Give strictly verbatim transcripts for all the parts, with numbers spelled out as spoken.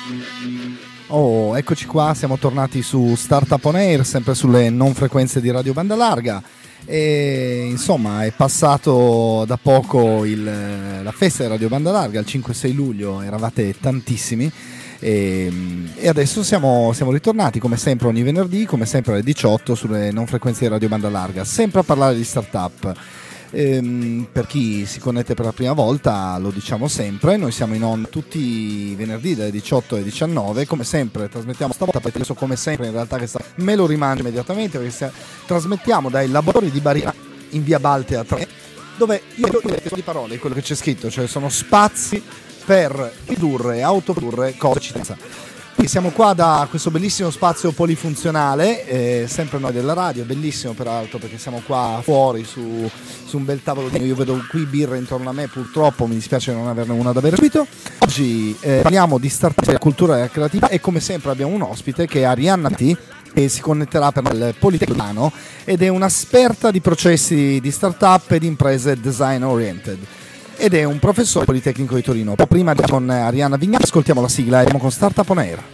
Oh, eccoci qua, siamo tornati su Startup On Air, sempre sulle non frequenze di Radio Banda Larga. E insomma è passato da poco il, la festa di Radio Banda Larga, il cinque sei luglio, eravate tantissimi e, e adesso siamo, siamo ritornati come sempre ogni venerdì, come sempre alle diciotto sulle non frequenze di Radio Banda Larga, sempre a parlare di startup. Ehm, per chi si connette per la prima volta, lo diciamo sempre, noi siamo in onda tutti i venerdì dalle diciotto alle diciannove, come sempre trasmettiamo stavolta, perché adesso come sempre in realtà che sta, me lo rimangio immediatamente, perché sia, trasmettiamo dai laboratori di Barilla in via Baltea tre, dove io ho detto di parole quello che c'è scritto, cioè sono spazi per ridurre e autoprodurre cose cittadinanza. Siamo qua da questo bellissimo spazio polifunzionale, eh, sempre noi della radio, bellissimo peraltro perché siamo qua fuori su, su un bel tavolo. Io vedo qui birre intorno a me, purtroppo mi dispiace non averne una da bere subito. Oggi eh, parliamo di startup, della cultura e della creatività e come sempre abbiamo un ospite che è Arianna T, che si connetterà per il Politecnico di Milano ed è un'esperta di processi di startup e di imprese design oriented. Ed è un professore Politecnico di Torino. Prima di con Arianna Vignati, ascoltiamo la sigla e andiamo con Startup On Air.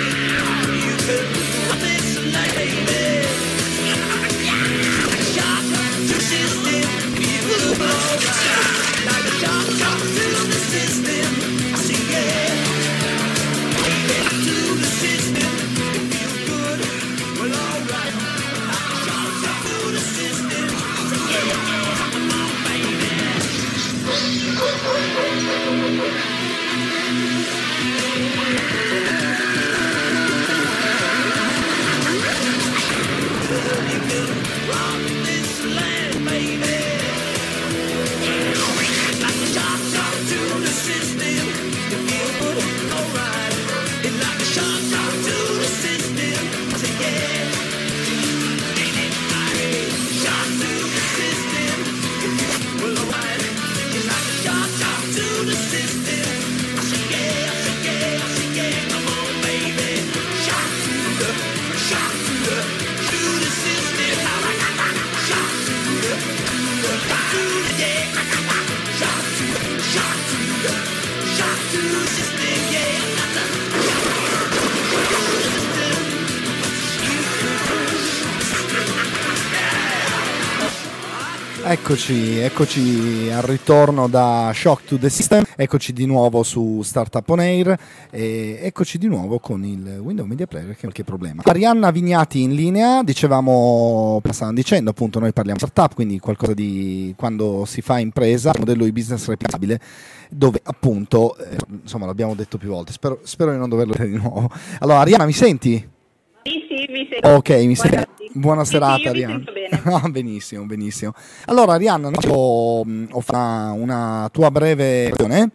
Eccoci, eccoci al ritorno da Shock to the System, eccoci di nuovo su Startup On Air e eccoci di nuovo con il Windows Media Player che ha qualche problema. Arianna Vignati in linea, dicevamo, stavamo dicendo appunto, noi parliamo di startup, quindi qualcosa di quando si fa impresa, un modello di business replicabile, dove appunto, eh, insomma l'abbiamo detto più volte, spero, spero di non doverlo dire di nuovo. Allora Arianna, mi senti? Sì, sì, vi sento. Ok, mi senti? Buona serata, sì, sì, Arianna. Bene. Ah, benissimo, benissimo. Allora, Arianna, ho, ho fatto una tua breve lezione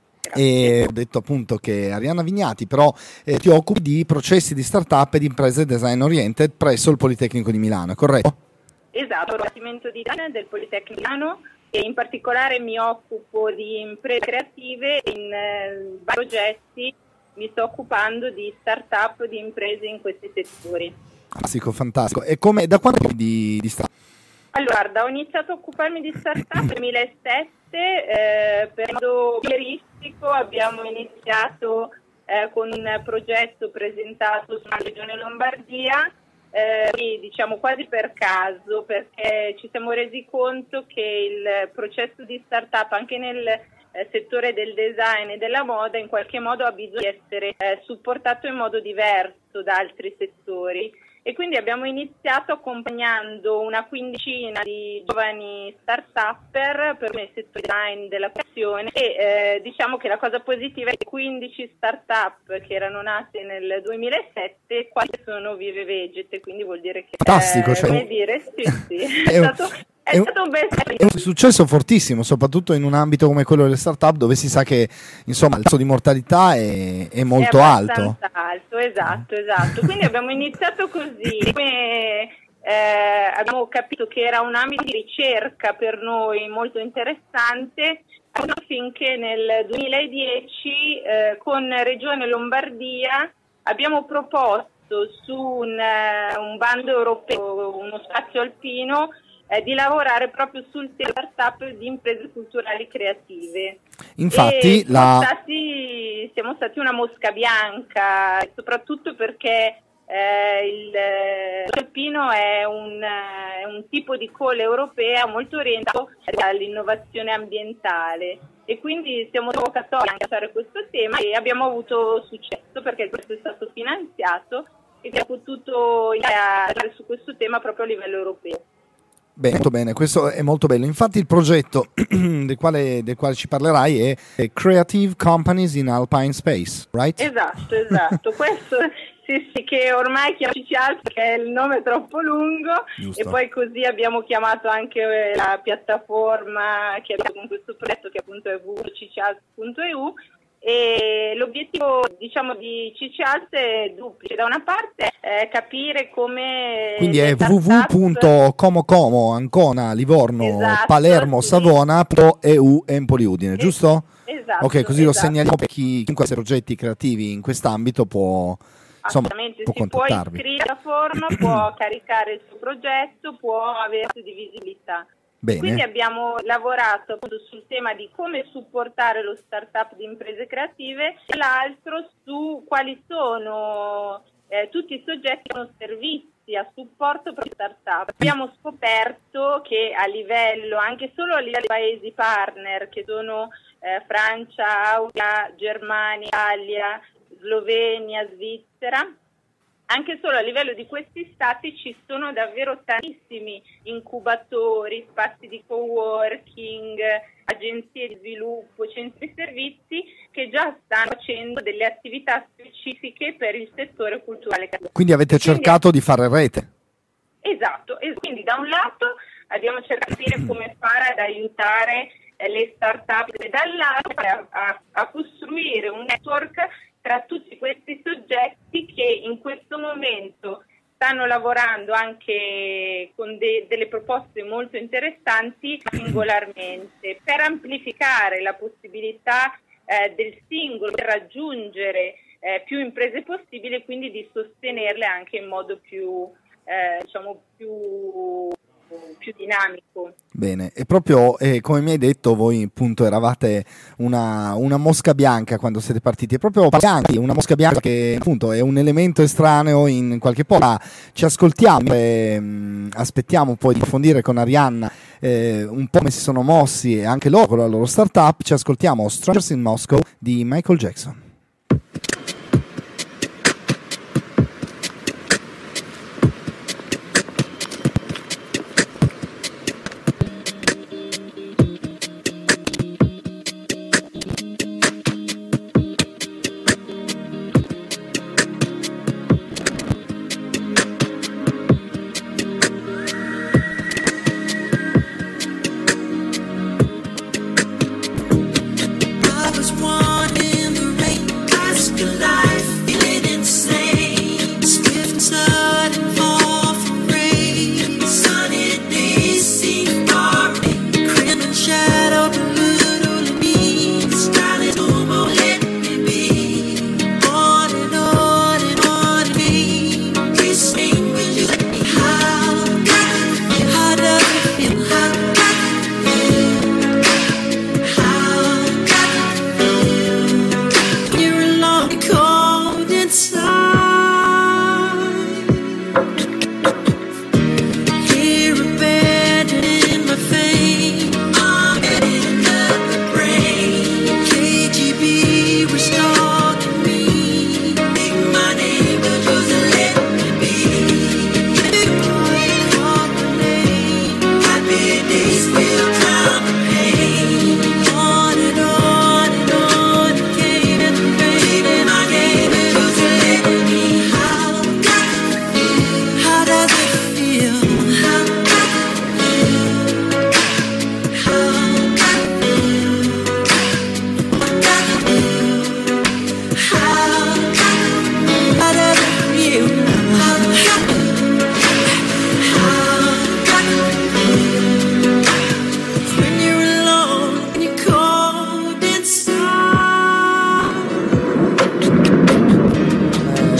e ho detto appunto che Arianna Vignati, però eh, ti occupi di processi di startup e di imprese design oriented presso il Politecnico di Milano, è corretto? Esatto, il Dipartimento di Design del Politecnico di Milano e in particolare mi occupo di imprese creative in eh, vari progetti, mi sto occupando di startup, di imprese in questi settori. Fantastico, fantastico. E come, da quando di, di startup? Allora, guarda, ho iniziato a occuparmi di startup nel duemilasette, eh, per modo pionieristico abbiamo iniziato eh, con un progetto presentato sulla Regione Lombardia, eh, e, diciamo quasi per caso, perché ci siamo resi conto che il processo di startup anche nel eh, settore del design e della moda in qualche modo ha bisogno di essere eh, supportato in modo diverso da altri settori. E quindi abbiamo iniziato accompagnando una quindicina di giovani start-upper per il settore design della creazione e eh, diciamo che la cosa positiva è che quindici start-up che erano nate nel duemilasette quasi sono vive vegete, quindi vuol dire che fantastico, eh, cioè, come dire, sì, sì, è, è un, stato, è, è stato un bel è un successo fortissimo, soprattutto in un ambito come quello delle start-up dove si sa che insomma il tasso di mortalità è, è molto è alto. alto, esatto, esatto. Quindi abbiamo iniziato così, come eh, abbiamo capito che era un ambito di ricerca per noi molto interessante, finché nel duemiladieci eh, con Regione Lombardia abbiamo proposto su un, uh, un bando europeo, uno spazio alpino, eh, di lavorare proprio sul tema startup di imprese culturali creative. Infatti e la... siamo, stati, siamo stati una mosca bianca, soprattutto perché eh, il eh, alpino è un, è un tipo di call europea molto orientato all'innovazione ambientale. E quindi siamo vocatori anche a fare questo tema e abbiamo avuto successo perché il progetto è stato finanziato e abbiamo potuto lavorare su questo tema proprio a livello europeo. Bene, molto bene, questo è molto bello. Infatti il progetto del quale, del quale ci parlerai è Creative Companies in Alpine Space, right? Esatto, esatto. Questo sì, sì, che ormai chiamiamo C C Alps perché il nome è troppo lungo. Giusto. E poi così abbiamo chiamato anche la piattaforma che abbiamo con questo progetto, che appunto è w w w punto c c alps punto e u. E l'obiettivo, diciamo, di C C Alps è duplice. Da una parte è capire come, quindi è w w w punto como como Ancona Livorno esatto, Palermo sì. Savona punto e u Empoli Udine, giusto? Esatto. Ok, così esatto. lo segnaliamo per chi chiunque ha progetti creativi in quest'ambito può, insomma, può si può contattarvi. iscrivere alla forma, può caricare il suo progetto, può avere di visibilità. Bene. Quindi abbiamo lavorato appunto sul tema di come supportare lo startup di imprese creative e l'altro su quali sono eh, tutti i soggetti che hanno servizi a supporto per le startup. Abbiamo scoperto che a livello, anche solo a livello dei paesi partner, che sono eh, Francia, Austria, Germania, Italia, Slovenia, Svizzera, anche solo a livello di questi stati ci sono davvero tantissimi incubatori, spazi di coworking, agenzie di sviluppo, centri servizi che già stanno facendo delle attività specifiche per il settore culturale. Quindi avete Quindi, cercato di fare rete? Esatto, e quindi da un lato abbiamo cercato di capire come fare ad aiutare le start-up e dall'altro a, a, a costruire un network tra tutti questi soggetti che in questo momento stanno lavorando anche con de- delle proposte molto interessanti singolarmente per amplificare la possibilità eh, del singolo di raggiungere eh, più imprese possibili e quindi di sostenerle anche in modo più, eh, diciamo, più più dinamico. Bene, e proprio eh, come mi hai detto, voi appunto eravate una, una mosca bianca quando siete partiti, è proprio bianchi, una mosca bianca che appunto è un elemento estraneo in qualche modo. Ci ascoltiamo e mh, aspettiamo poi di approfondire con Arianna eh, un po' come si sono mossi e anche loro con la loro startup. Ci ascoltiamo Strangers in Moscow di Michael Jackson.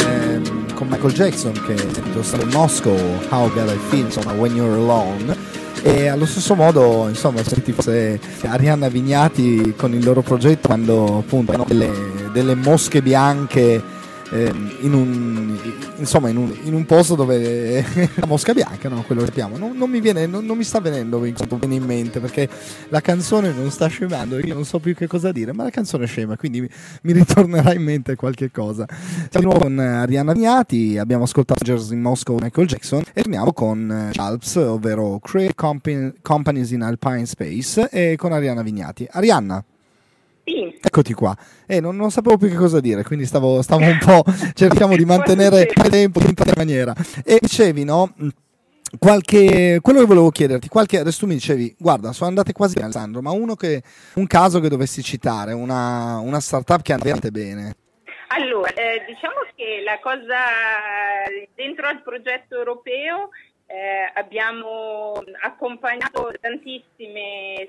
Jackson che è stato in Moscow, How God I Feel, insomma When You're Alone. E allo stesso modo, insomma, senti forse Arianna Vignati con il loro progetto quando appunto hanno delle, delle mosche bianche eh, in un insomma in un, in un posto dove la mosca bianca, no, quello che sappiamo, non, non mi viene, non, non mi sta venendo bene in mente perché la canzone non sta scemando, io non so più che cosa dire, ma la canzone è scema, quindi mi, mi ritornerà in mente qualche cosa. Siamo di nuovo con Arianna Vignati, abbiamo ascoltato Jersey Moscow, Michael Jackson, e torniamo con CHALPS, ovvero Create Compa- Companies in Alpine Space, e con Arianna Vignati. Arianna, sì. Eccoti qua. Eh, non, non sapevo più che cosa dire, quindi stavo, stavo un po', cerchiamo di mantenere il tempo in qualche maniera. E dicevi, no? Qualche, quello che volevo chiederti, qualche, adesso tu mi dicevi, guarda, sono andate quasi bene, Alessandro, ma uno che, un caso che dovessi citare, una, una startup che è andata veramente bene. Allora, eh, diciamo che la cosa dentro al progetto europeo eh, abbiamo accompagnato tantissime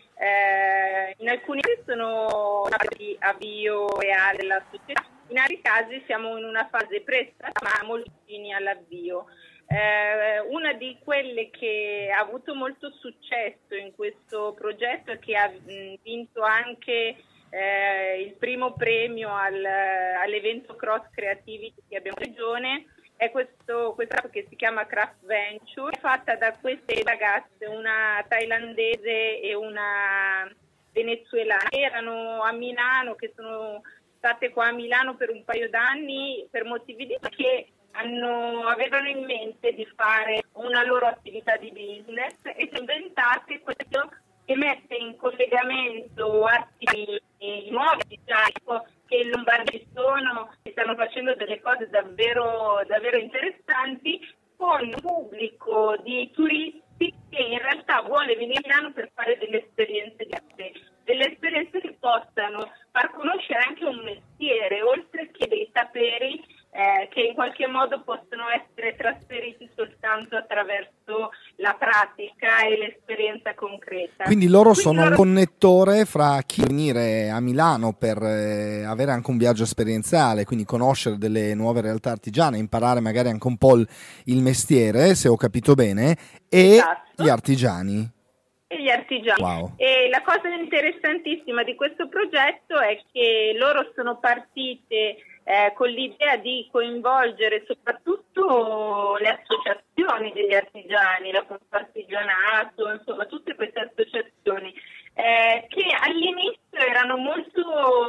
eh, in alcuni casi sono di avvio reale della società, in altri casi siamo in una fase prestata ma molto vicini all'avvio. Eh, una di quelle che ha avuto molto successo in questo progetto e che ha mh, vinto anche eh, il primo premio al, all'evento Cross Creativity che abbiamo in regione è questo, questa che si chiama Craft Venture, fatta da queste ragazze, una thailandese e una venezuelana, che erano a Milano, che sono state qua a Milano per un paio d'anni per motivi di che hanno, avevano in mente di fare una loro attività di business e si inventate questo che mette in collegamento arti nuovi diciamo, che in Lombardia sono e stanno facendo delle cose davvero, davvero interessanti con un pubblico di turisti che in realtà vuole venire a Milano per fare delle esperienze di arte, delle esperienze che possano far conoscere anche un mestiere oltre che dei saperi Eh, che in qualche modo possono essere trasferiti soltanto attraverso la pratica e l'esperienza concreta. Quindi loro Quindi sono loro... un connettore fra chi venire a Milano per eh, avere anche un viaggio esperienziale, quindi conoscere delle nuove realtà artigiane, imparare magari anche un po' il, il mestiere, se ho capito bene, e Esatto. gli artigiani. E gli artigiani. Wow. E la cosa interessantissima di questo progetto è che loro sono partite eh, con l'idea di coinvolgere soprattutto le associazioni degli artigiani, la Confartigianato, insomma tutte queste associazioni eh, che all'inizio erano molto,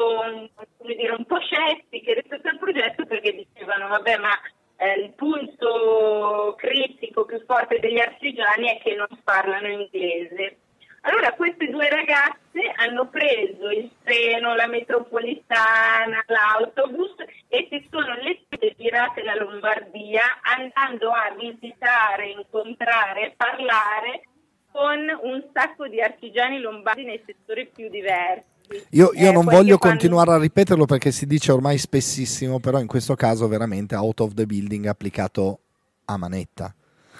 come dire, un po' scettiche rispetto al progetto perché dicevano vabbè ma Eh, il punto critico più forte degli artigiani è che non parlano inglese. Allora queste due ragazze hanno preso il treno, la metropolitana, l'autobus e si sono letteralmente girate la Lombardia andando a visitare, incontrare, parlare con un sacco di artigiani lombardi nei settori più diversi. Io, io eh, non voglio fanno... continuare a ripeterlo perché si dice ormai spessissimo, però in questo caso veramente out of the building applicato a manetta.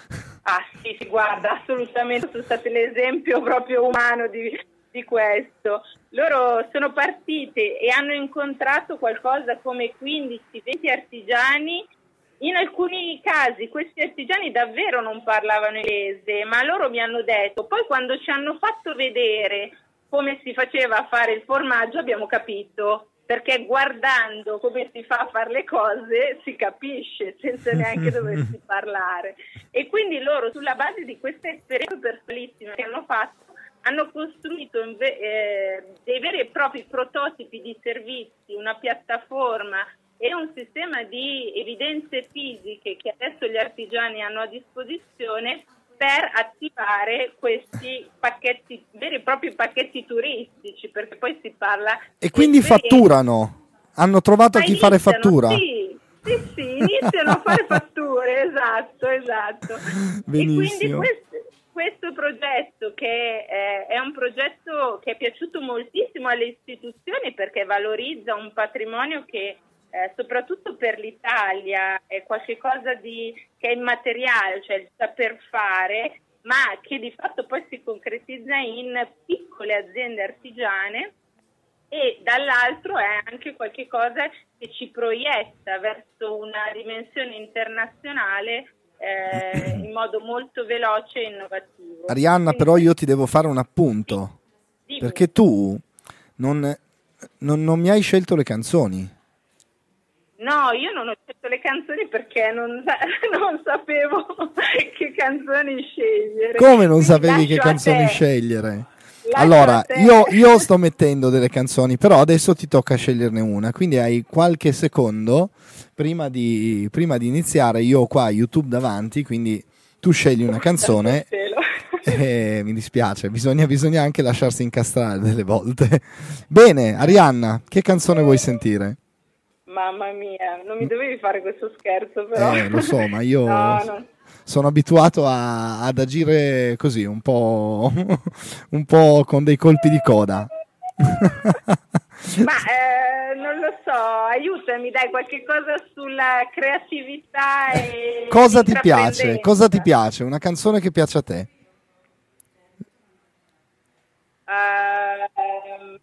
Ah sì, sì, guarda, assolutamente sono state l'esempio proprio umano di, di questo. Loro sono partite e hanno incontrato qualcosa come quindici venti artigiani. In alcuni casi questi artigiani davvero non parlavano inglese, ma loro mi hanno detto, poi quando ci hanno fatto vedere come si faceva a fare il formaggio abbiamo capito, perché guardando come si fa a fare le cose si capisce senza neanche doversi parlare. E quindi loro sulla base di queste esperienze personalissime che hanno fatto hanno costruito eh, dei veri e propri prototipi di servizi, una piattaforma e un sistema di evidenze fisiche che adesso gli artigiani hanno a disposizione per attivare questi pacchetti, veri e propri pacchetti turistici, perché poi si parla... E quindi esperienze. Fatturano? Hanno trovato a chi fare fattura? Sì, sì, sì, iniziano a fare fatture, esatto, esatto. Benissimo. E quindi questo, questo progetto, che è, è un progetto che è piaciuto moltissimo alle istituzioni perché valorizza un patrimonio che... Eh, soprattutto per l'Italia è qualcosa di che è immateriale, cioè il saper fare, ma che di fatto poi si concretizza in piccole aziende artigiane e dall'altro è anche qualcosa che ci proietta verso una dimensione internazionale eh, in modo molto veloce e innovativo. Arianna, Quindi, però io ti devo fare un appunto, dimmi. perché tu non, non, non mi hai scelto le canzoni. No, io non ho scelto le canzoni perché non, non sapevo che canzoni scegliere. Come non Quindi sapevi che lascio a canzoni te. scegliere? Lascio Allora, a te. io, io sto mettendo delle canzoni, però adesso ti tocca sceglierne una, quindi hai qualche secondo prima di, prima di iniziare. Io ho qua YouTube davanti, quindi tu scegli una canzone. E mi dispiace, bisogna, bisogna anche lasciarsi incastrare delle volte. Bene, Arianna, che canzone vuoi sentire? Mamma mia, non mi dovevi fare questo scherzo però. Eh, lo so, ma io No, no. sono abituato a- ad agire così, un po', un po' con dei colpi di coda. Ma eh, non lo so, aiutami, dai qualche cosa sulla creatività e Cosa ti piace? intraprendenza. Cosa ti piace? Una canzone che piace a te? Ehm,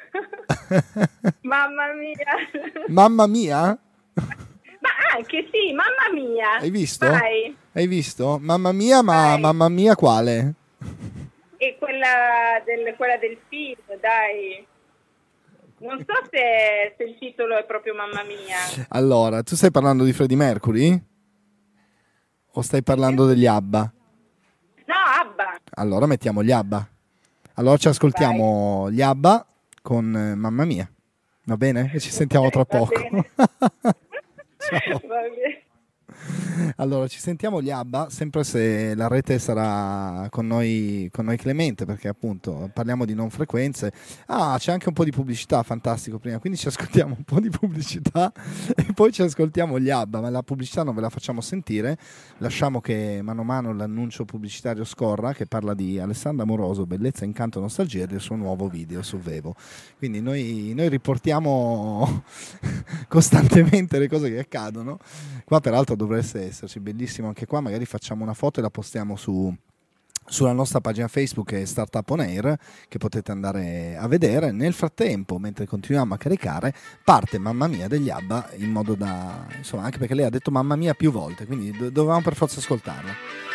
Mamma mia. Mamma mia? Ma anche sì, mamma mia. Hai visto? Vai. Hai visto? Mamma mia, ma Vai. mamma mia quale? E quella del, quella del film, dai. Non so se, se il titolo è proprio Mamma mia. Allora, tu stai parlando di Freddie Mercury? O stai parlando degli ABBA? No, Abba. Allora mettiamo gli ABBA. Allora ci ascoltiamo gli ABBA con eh, Mamma mia. Va bene? E ci sentiamo tra Va poco. bene. Ciao. Va bene. Allora, ci sentiamo gli ABBA, sempre se la rete sarà con noi, con noi clemente, perché appunto parliamo di non frequenze. Ah, c'è anche un po' di pubblicità, fantastico prima, quindi ci ascoltiamo un po' di pubblicità e poi ci ascoltiamo gli ABBA, ma la pubblicità non ve la facciamo sentire, lasciamo che mano a mano l'annuncio pubblicitario scorra, che parla di Alessandra Moroso, Bellezza, Incanto, Nostalgia e del suo nuovo video su Vevo. Quindi noi, noi riportiamo costantemente le cose che accadono. Qua peraltro dovreste esserci, bellissimo anche qua, magari facciamo una foto e la postiamo su, sulla nostra pagina Facebook, che è Startup On Air, che potete andare a vedere. Nel frattempo, mentre continuiamo a caricare, parte Mamma mia degli ABBA, in modo da, insomma, anche perché lei ha detto mamma mia più volte, quindi do- dovevamo per forza ascoltarla.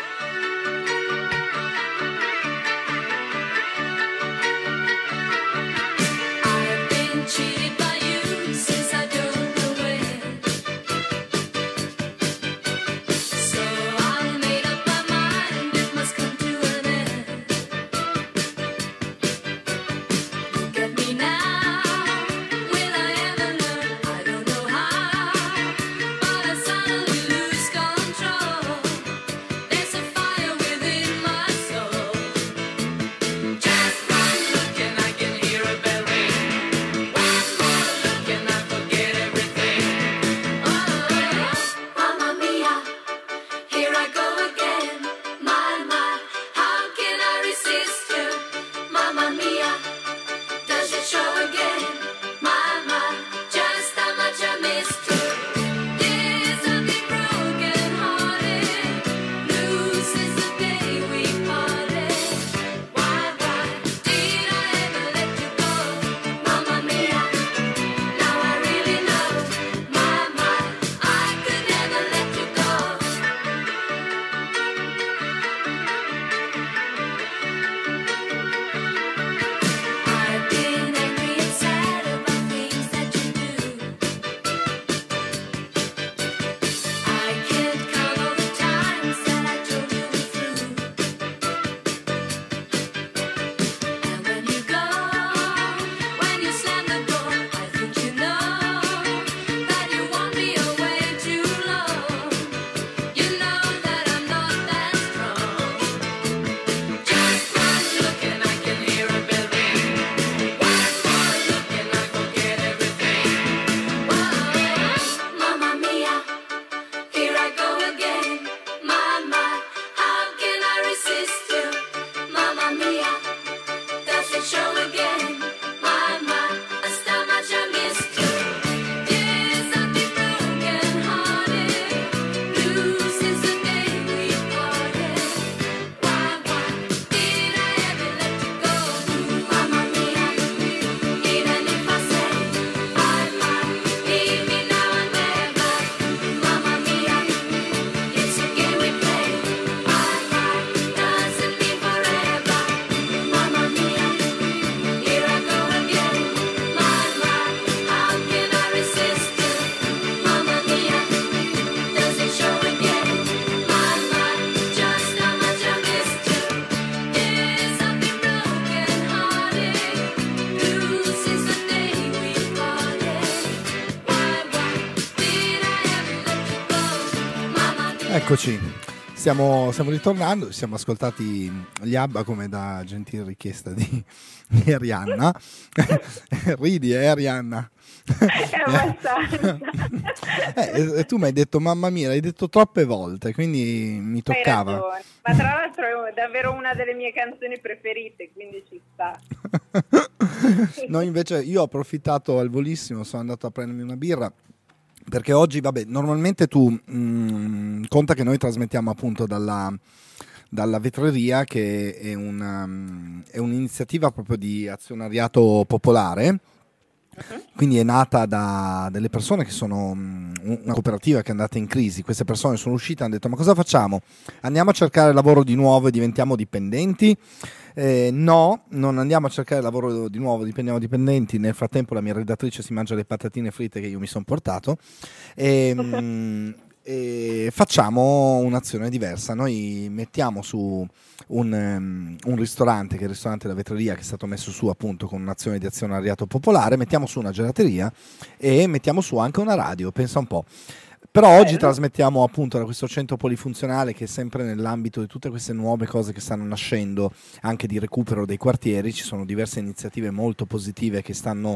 I've been cheated by you since I don't know when. So I made up my mind, it must come to an end. Look at me now, will I ever learn? I don't know how, but I suddenly lose control. There's a Eccoci, stiamo, stiamo ritornando, ci siamo ascoltati gli ABBA come da gentile richiesta di, di Arianna. Ridi, eh Arianna? È abbastanza. Eh, e tu mi hai detto mamma mia, l'hai detto troppe volte, quindi mi Hai toccava. ragione. Ma tra l'altro è davvero una delle mie canzoni preferite, quindi ci sta. No, invece io ho approfittato al volissimo, sono andato a prendermi una birra. Perché oggi, vabbè, normalmente tu mh, conta che noi trasmettiamo appunto dalla, dalla vetreria, che è, una, mh, è un'iniziativa proprio di azionariato popolare, quindi è nata da delle persone che sono mh, una cooperativa che è andata in crisi. Queste persone sono uscite e hanno detto: ma cosa facciamo? Andiamo a cercare lavoro di nuovo e diventiamo dipendenti? Eh, no, non andiamo a cercare lavoro di nuovo, dipendiamo dipendenti. Nel frattempo la mia redattrice si mangia le patatine fritte che io mi sono portato e, mh, e facciamo un'azione diversa. Noi mettiamo su un, um, un ristorante, che è il ristorante della vetreria, che è stato messo su appunto con un'azione di azionariato popolare, mettiamo su una gelateria e mettiamo su anche una radio, pensa un po'. Però oggi trasmettiamo appunto da questo centro polifunzionale, che è sempre nell'ambito di tutte queste nuove cose che stanno nascendo, anche di recupero dei quartieri. Ci sono diverse iniziative molto positive che stanno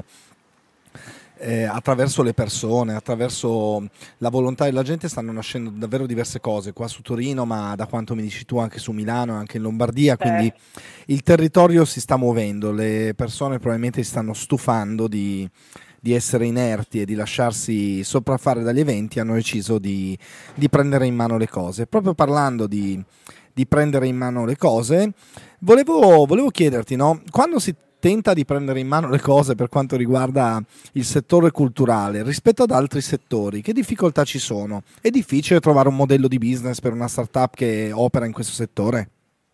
eh, attraverso le persone, attraverso la volontà della gente, stanno nascendo davvero diverse cose qua su Torino, ma da quanto mi dici tu anche su Milano e anche in Lombardia, quindi il territorio si sta muovendo, le persone probabilmente si stanno stufando di di essere inerti e di lasciarsi sopraffare dagli eventi. Hanno deciso di, di prendere in mano le cose. Proprio parlando di, di prendere in mano le cose, volevo, volevo chiederti, no? Quando si tenta di prendere in mano le cose per quanto riguarda il settore culturale rispetto ad altri settori, che difficoltà ci sono? È difficile trovare un modello di business per una startup che opera in questo settore?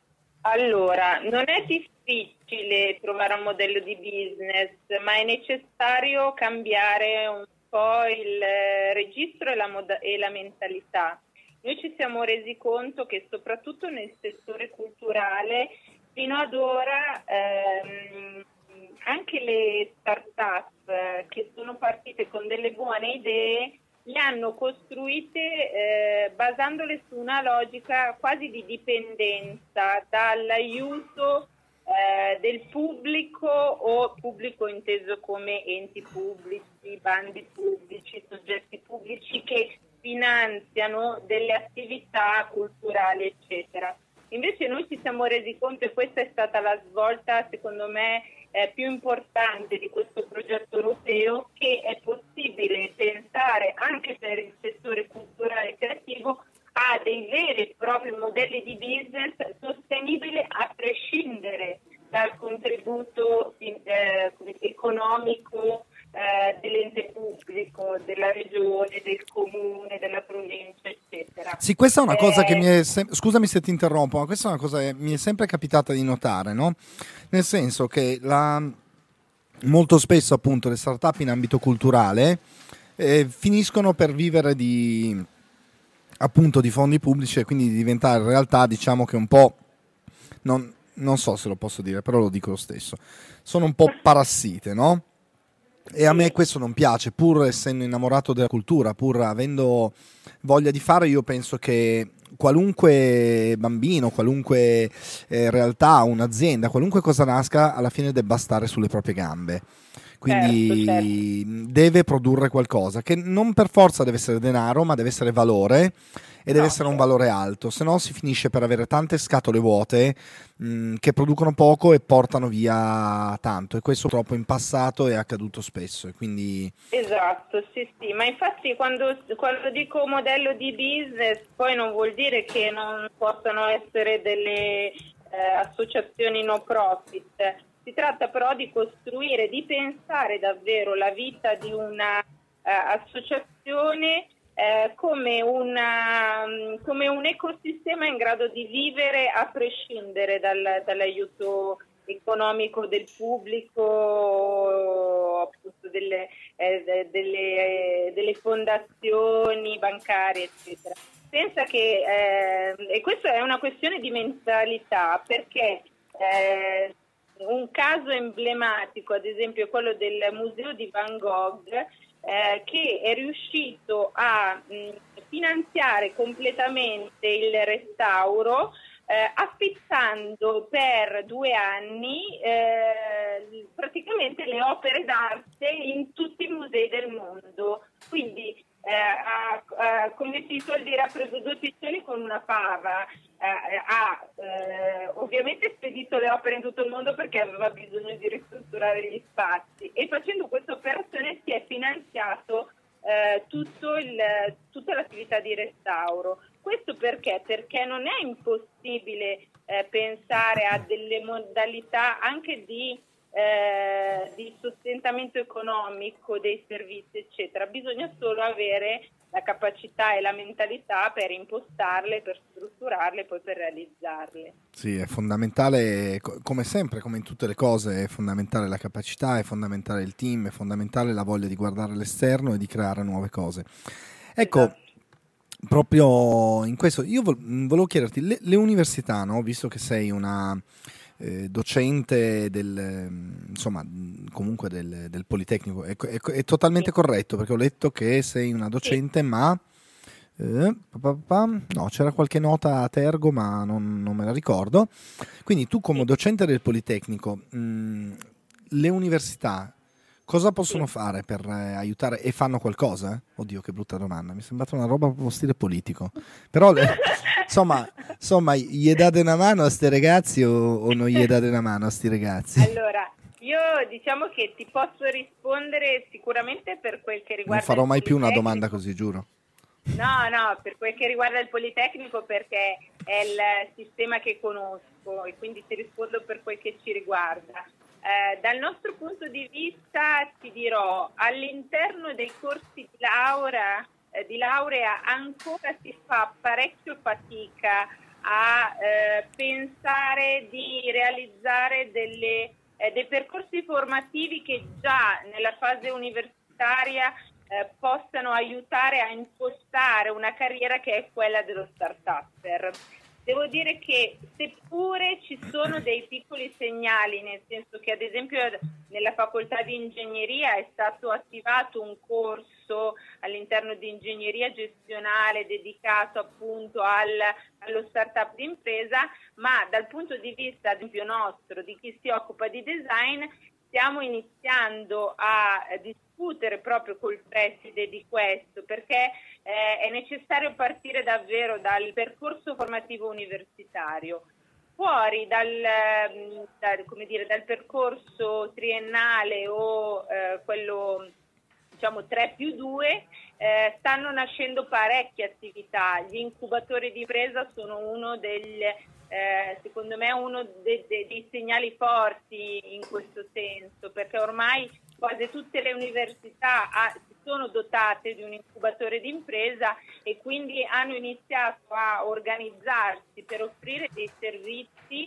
Allora, non è difficile trovare un modello di business, ma è necessario cambiare un po' il eh, registro e la, moda- e la mentalità. Noi ci siamo resi conto che soprattutto nel settore culturale fino ad ora ehm, anche le start-up eh, che sono partite con delle buone idee le hanno costruite eh, basandole su una logica quasi di dipendenza dall'aiuto eh, del pubblico, o pubblico inteso come enti pubblici, bandi pubblici, soggetti pubblici che finanziano delle attività culturali, eccetera. Invece noi ci siamo resi conto, e questa è stata la svolta secondo me eh, più importante di questo progetto europeo, che è possibile pensare anche per il settore culturale e creativo a dei veri e propri modelli di business sostenibili a prescindere dal contributo eh, economico eh, dell'ente pubblico, della regione, del comune, della provincia, eccetera. Sì, questa è una cosa che Eh, mi è sem- scusami se ti interrompo, ma questa è una cosa che mi è sempre capitata di notare, no? Nel senso che la- molto spesso appunto le startup in ambito culturale eh, finiscono per vivere di appunto di fondi pubblici, e quindi di diventare in realtà, diciamo che un po', non, non so se lo posso dire, però lo dico lo stesso, sono un po' parassite, no? E a me questo non piace, pur essendo innamorato della cultura, pur avendo voglia di fare. Io penso che qualunque bambino, qualunque eh, realtà, un'azienda, qualunque cosa nasca, alla fine debba stare sulle proprie gambe. certo, certo. Quindi deve produrre qualcosa, che non per forza deve essere denaro, ma deve essere valore, e deve No, essere un certo. valore alto, se no si finisce per avere tante scatole vuote mh, che producono poco e portano via tanto, e questo purtroppo in passato è accaduto spesso, e quindi Esatto, sì, sì, ma infatti quando, quando dico modello di business poi non vuol dire che non possano essere delle eh, associazioni no profit. Si tratta però di costruire, di pensare davvero la vita di una eh, associazione eh, come, una, come un ecosistema in grado di vivere a prescindere dal, dall'aiuto economico del pubblico, appunto delle, eh, delle, delle fondazioni bancarie, eccetera. Pensa che, eh, e questa è una questione di mentalità, perché eh, un caso emblematico, ad esempio, è quello del museo di Van Gogh, eh, che è riuscito a mh, finanziare completamente il restauro, eh, affittando per due anni eh, praticamente le opere d'arte in tutti i musei del mondo. Quindi eh, ha, ha, come si suol dire, ha preso due piccioni con una fava. Eh, ha eh, ovviamente spedito le opere in tutto il mondo perché aveva bisogno di ristrutturare gli spazi, e facendo questa operazione si è finanziato eh, tutto il, tutta l'attività di restauro. Questo perché? Perché non è impossibile eh, pensare a delle modalità anche di, eh, di sostentamento economico dei servizi, eccetera. Bisogna solo avere la capacità e la mentalità per impostarle, per strutturarle e poi per realizzarle. Sì, è fondamentale, co- come sempre, come in tutte le cose, è fondamentale la capacità, è fondamentale il team, è fondamentale la voglia di guardare all'esterno e di creare nuove cose. Ecco, Esatto. proprio in questo, io vol- volevo chiederti, le, le università, no? Visto che sei una eh, docente del, ehm, insomma, mh, comunque del, del Politecnico, è, è- è totalmente Sì. corretto, perché ho letto che sei una docente, ma eh, pa- pa- pa- no, c'era qualche nota a tergo, ma non, non me la ricordo. Quindi tu come Sì. docente del Politecnico, mh, le università cosa possono Sì. fare per eh, aiutare, e fanno qualcosa? Oddio, che brutta domanda, mi è sembrata una roba proprio stile politico. Però eh, insomma, insomma, gli date una mano a sti ragazzi o, o non gli date una mano a sti ragazzi? Allora, io diciamo che ti posso rispondere sicuramente per quel che Non riguarda farò il mai più una Politecnico. domanda così, giuro. No, no, per quel che riguarda il Politecnico, perché è il sistema che conosco e quindi ti rispondo per quel che ci riguarda. Eh, dal nostro punto di vista ti dirò, all'interno dei corsi di laurea, eh, di laurea ancora si fa parecchio fatica a eh, pensare di realizzare delle, eh, dei percorsi formativi che già nella fase universitaria eh, possano aiutare a impostare una carriera che è quella dello start-upper. Devo dire che seppure ci sono dei piccoli segnali, nel senso che ad esempio nella facoltà di ingegneria è stato attivato un corso all'interno di ingegneria gestionale dedicato appunto al, allo startup di impresa, ma dal punto di vista ad esempio nostro, di chi si occupa di design, stiamo iniziando a discutere proprio col preside di questo, perché eh, è necessario partire davvero dal percorso formativo universitario. Fuori dal, dal, come dire, dal percorso triennale o eh, quello diciamo tre più due, eh, stanno nascendo parecchie attività. Gli incubatori di impresa sono uno degli Eh, secondo me uno de- de- dei segnali forti in questo senso, perché ormai quasi tutte le università ha, sono dotate di un incubatore di impresa e quindi hanno iniziato a organizzarsi per offrire dei servizi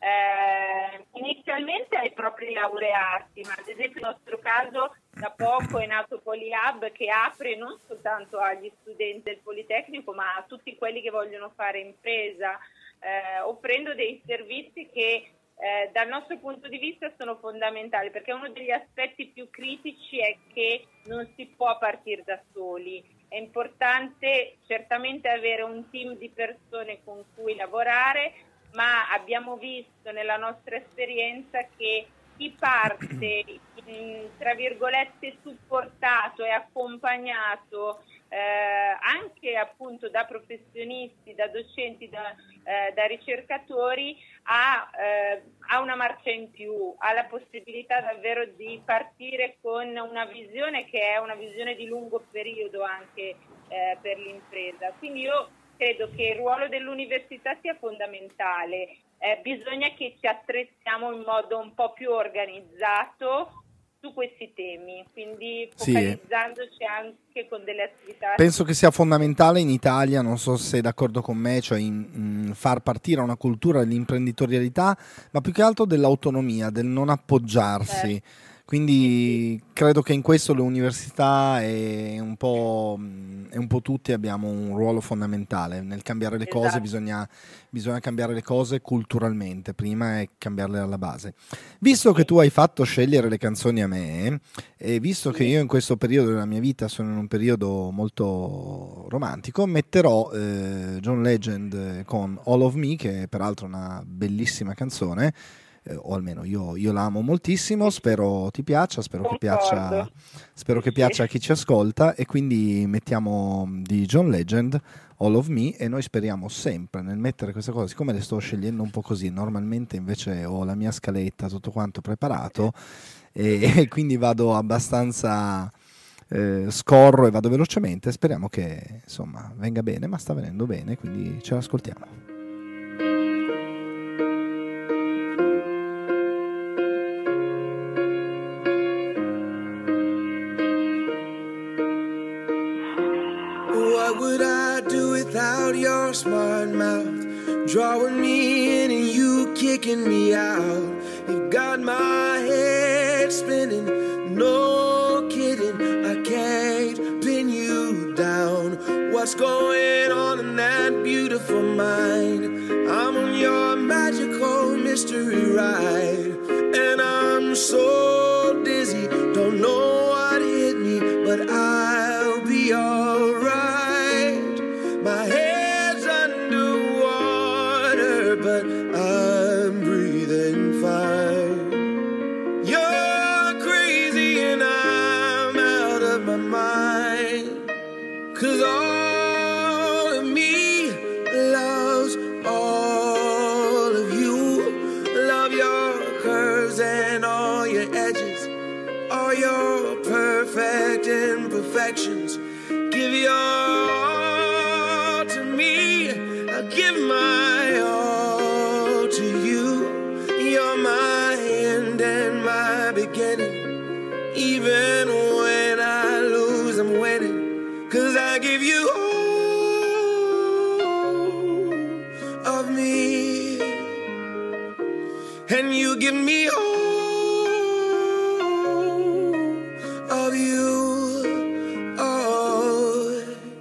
eh, inizialmente ai propri laureati, ma ad esempio nel nostro caso da poco è nato PoliHub, che apre non soltanto agli studenti del Politecnico ma a tutti quelli che vogliono fare impresa, Eh, offrendo dei servizi che eh, dal nostro punto di vista sono fondamentali, perché uno degli aspetti più critici è che non si può partire da soli. È importante certamente avere un team di persone con cui lavorare, ma abbiamo visto nella nostra esperienza che chi parte in, tra virgolette supportato e accompagnato eh, anche appunto da professionisti, da docenti, da, eh, da ricercatori ha, eh, ha una marcia in più, ha la possibilità davvero di partire con una visione che è una visione di lungo periodo anche eh, per l'impresa. Quindi io credo che il ruolo dell'università sia fondamentale. Eh, bisogna che ci attrezziamo in modo un po' più organizzato su questi temi, quindi Sì. focalizzandoci anche con delle attività. Penso che sia fondamentale in Italia, non so se sei d'accordo con me, cioè in, in far partire una cultura dell'imprenditorialità, ma più che altro dell'autonomia, del non appoggiarsi. Certo. Quindi credo che in questo le università e un po', e un po' tutti abbiamo un ruolo fondamentale. Nel cambiare le cose Esatto. bisogna, bisogna cambiare le cose culturalmente, prima è cambiarle alla base. Visto che tu hai fatto scegliere le canzoni a me, e visto che io in questo periodo della mia vita sono in un periodo molto romantico, metterò eh, John Legend con All of Me, che è peraltro una bellissima canzone, eh, o almeno io, io la amo moltissimo, spero ti piaccia, spero che piaccia, Concordo. spero che piaccia a chi ci ascolta, e quindi mettiamo di John Legend All of Me, e noi speriamo sempre nel mettere queste cose, siccome le sto scegliendo un po' così, normalmente invece ho la mia scaletta, tutto quanto preparato, e, e quindi vado abbastanza eh, scorro e vado velocemente, speriamo che insomma venga bene, ma sta venendo bene, quindi ce l'ascoltiamo. What would I do without your smart mouth? Drawing me in and you kicking me out. You've got my head spinning, no kidding. I can't pin you down. What's going on in that beautiful mind? I'm on your magical mystery ride, and I'm so dizzy, don't know what hit me, but I'll be alright. My head's underwater, but I'm breathing fine. You're crazy and I'm out of my mind, 'cause all of me loves all of you. Love your curves and all your edges, all your perfect imperfections. Give your all to me, I'll give my all to you. You're my end and my beginning. Even when I lose, I'm winning, 'cause I give you all of me, and you give me all of you. Oh,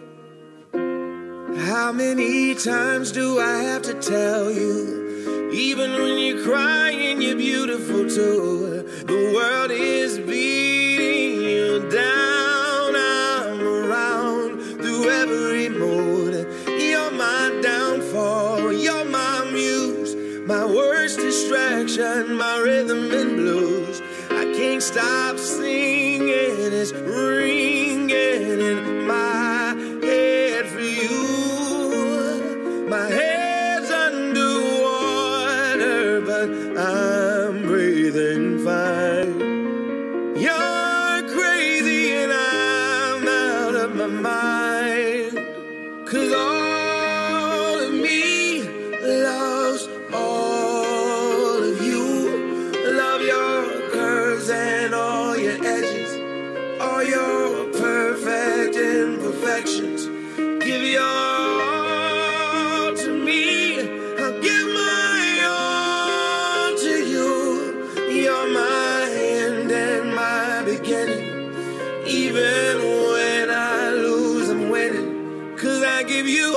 how many times do I have to tell you? Even when you're crying, you're beautiful too. The world is beating you down. I'm around through every mood. You're my downfall, you're my muse, my worst distraction, my rhythm and blues. I can't stop singing, it's ringing in my head for you. My head's underwater, but I'm breathing fine. You're crazy and I'm out of my mind, 'cause all of me loves all of you. Love your curves and all your edges, all your perfect imperfections. Give your all to me, I'll give my all to you. You're my end and my beginning. Even when I lose, I'm winning, 'cause I give you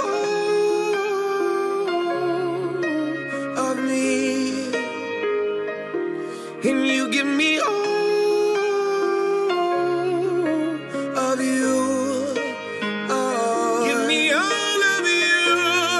all of me, and you give me all of you. Oh, give me all of you.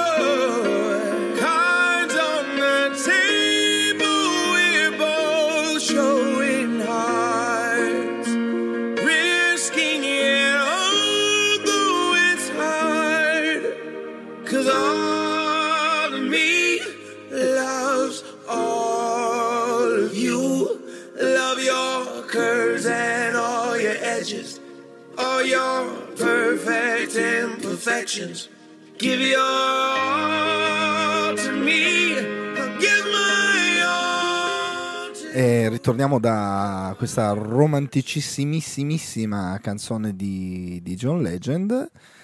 Cards on the table, we're both showing hearts, risking it although it's hard, 'cause all of me loves all of you. Love your curves and all your edges, all your perfect imperfections. Give your all to me, I'll give my all to E ritorniamo da questa romanticissimissima canzone di, di John Legend.